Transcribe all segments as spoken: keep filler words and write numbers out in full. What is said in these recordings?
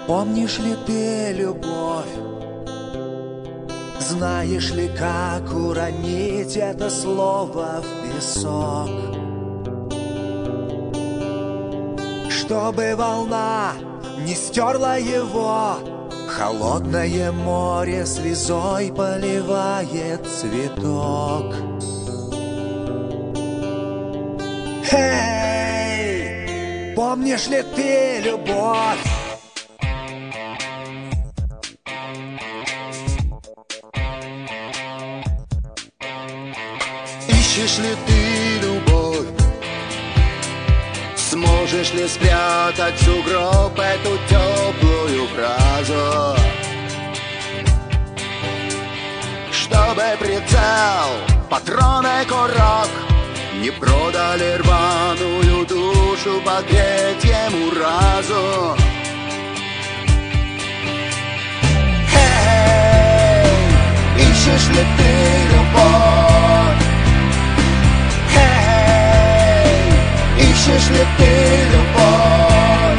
Помнишь ли ты любовь? Знаешь ли, как уронить это слово в песок? Чтобы волна не стерла его, холодное море слезой поливает цветок. Эй, помнишь ли ты любовь? Ищешь ли ты любовь? Сможешь ли спрятать в сугроб эту теплую фразу? Чтобы прицел, патроны, курок не продали рваную душу по третьему разу. Эй, ищешь ли ты любовь? Эй, ищешь ли ты любовь?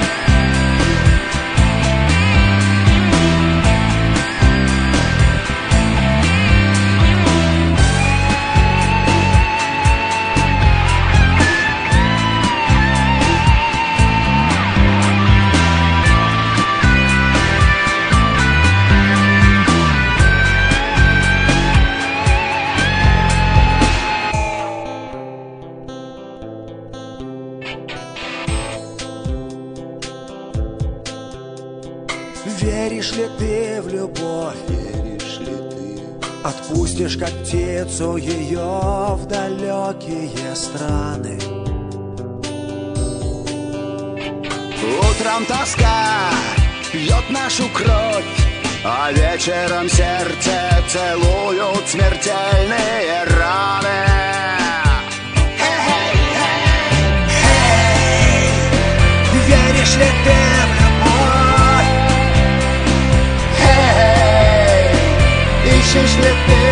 Веришь ли ты в любовь? Веришь ли ты? Отпустишь как птицу ее в далекие страны. Утром тоска пьет нашу кровь, а вечером сердце целуют смертельные раны. Веришь ли ты в любовь? Ищешь ли ты